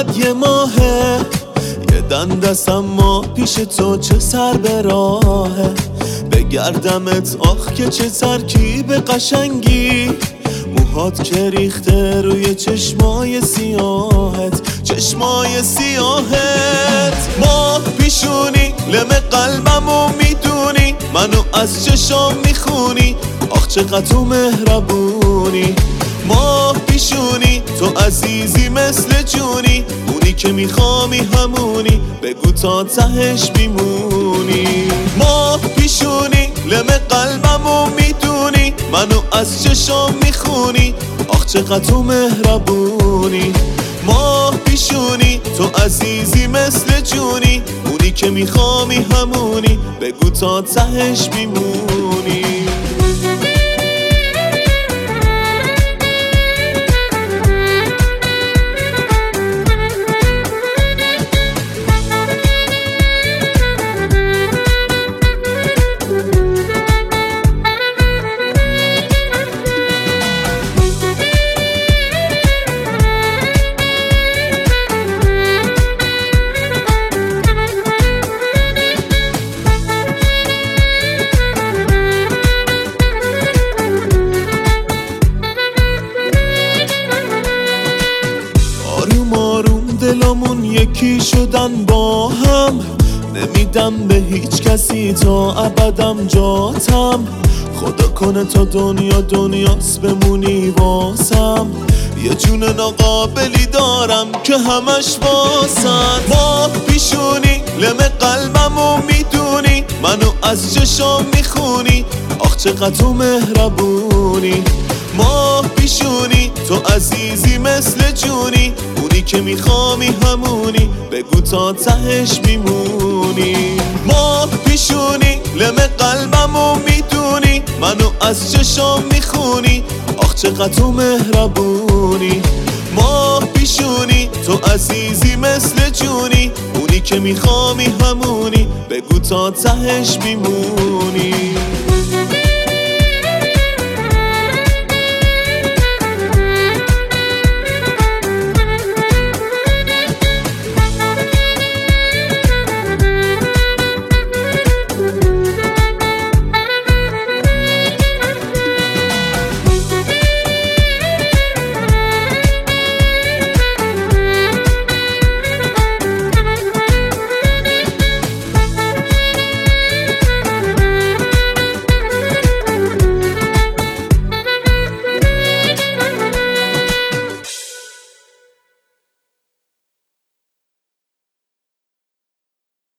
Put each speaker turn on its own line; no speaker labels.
فقط یه ماهه، یه دست اما پیش تو چه سر به راهه. بگردمت آخ که چه ترکیب قشنگی، موهات که ریخته روی چشمای سیاهت، چشمای سیاهت. ماه پیشونی لم قلبمو میدونی، منو از چشام میخونی، آخ چقدر تو مهربونی. ماه پیشونی تو عزیزی مثل جونی، اونی که میخوامی همونی، بگو تا تهش میمونی. ماه پیشونی لم قلبمو میدونی، منو از چشام میخونی، آخ چقدر تو مهربونی. ماه پیشونی تو عزیزی مثل جونی، اونی که میخوامی همونی، بگو تا تهش میمونی. دلمون یکی شدن با هم، نمیدم به هیچ کسی تا ابدم جاتم. خدا کنه تا دنیا دنیاست بمونی واسم، یه جون ناقابلی دارم که همش واسن. ماه پیشونی لم قلبمو میدونی، منو از چشام میخونی، آخ چقدر تو مهربونی. ماه پیشونی تو عزیزی مثل جونی، اونی که میخوامی همونی، بگو تا تهش میمونی. ماه پیشونی لم قلبمو میدونی، منو از چشام میخونی، آخ چقدر تو مهربونی. ماه پیشونی تو عزیزی مثل جونی، اونی که میخوامی همونی، بگو تا تهش میمونی.